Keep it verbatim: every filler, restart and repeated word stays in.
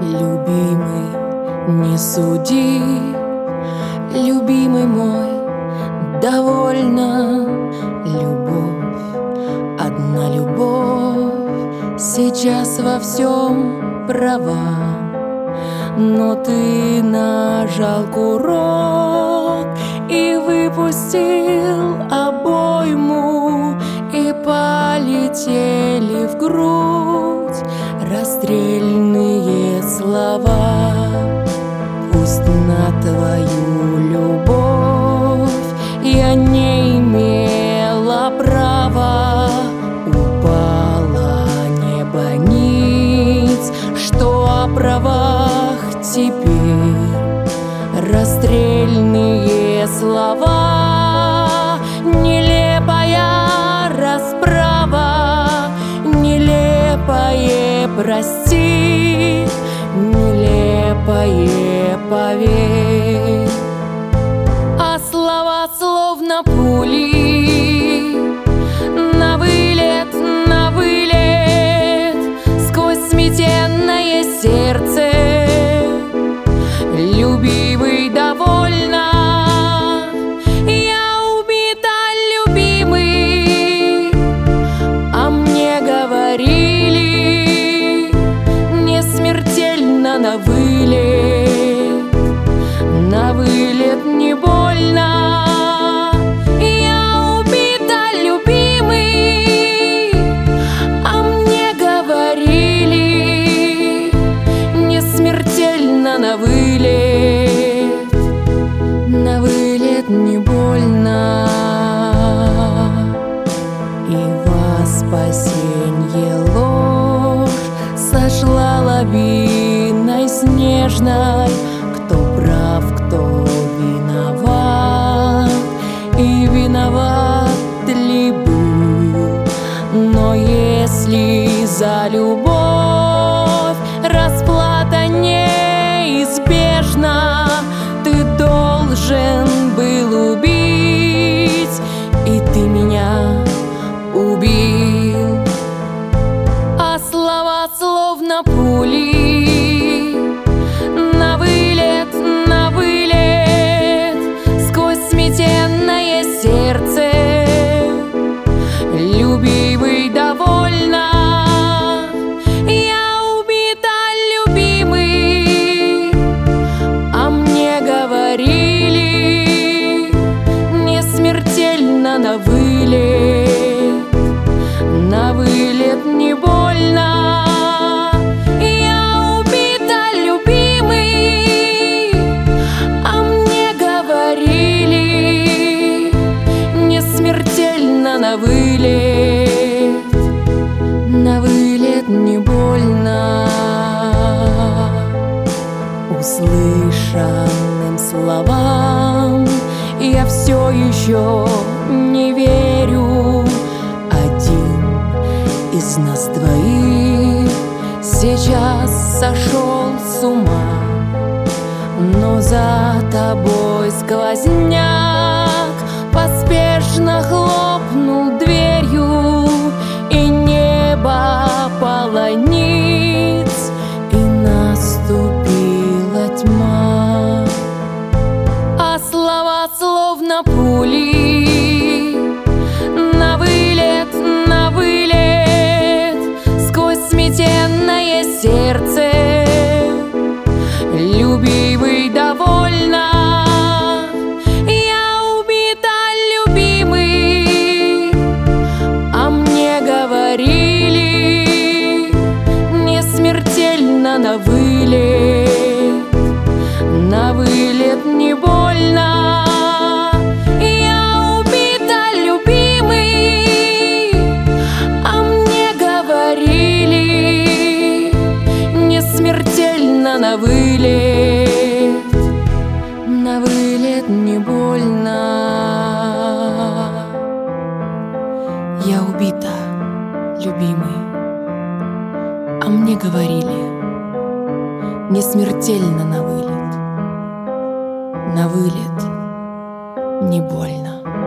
Любимый, не суди, любимый мой, довольно. Любовь, одна любовь, сейчас во всем права. Но ты нажал курок и выпустил обойму, и полетели в грудь расстрельные слова. Пусть на твою любовь я не имела права, упала небо ниц, что о правах теперь расстрельные слова. Нелепая расправа, нелепое прости, нелепое поверь. А слова словно пули, на вылет, на вылет, сквозь сметенное сердце. Любимый, довольно, я убита, любимый. А мне говорили, не смертельно на вылет, на вылет не больно. Я убита, любимый, а мне говорили, не смертельно на вылет, на вылет не больно. И во спасенье ложь сошла лавиной снежной. Кто прав, кто виноват, и виноват ли был. Но если за любовь расплата неизбежна, ты должен был убить, и ты меня убил. А слова словно пули, на вылет, на вылет, сквозь сметенное сердце. Любимый, довольно, я убита, любимый. А мне говорили, не смертельно на вылет, на вылет не больно. Я убита, любимый, а мне говорили, не смертельно на вылет, на вылет не больно. Услышанным словам я все еще не верю. Один из нас двоих сейчас сошел с ума, но за тобой сквозняк поспешно хлопнул дверью, и небо полонит, и наступила тьма. А слова словно пули, на вылет, на вылет, сквозь сметенное сердце. Любимый, довольно, я убита, любимый. А мне говорили, не смертельно на вылет, на вылет не больно. Я убита, любимый, а мне говорили, не смертельно на вылет, на вылет не больно. Я убита, любимый, а мне говорили, не смертельно на вылет, на вылет не больно.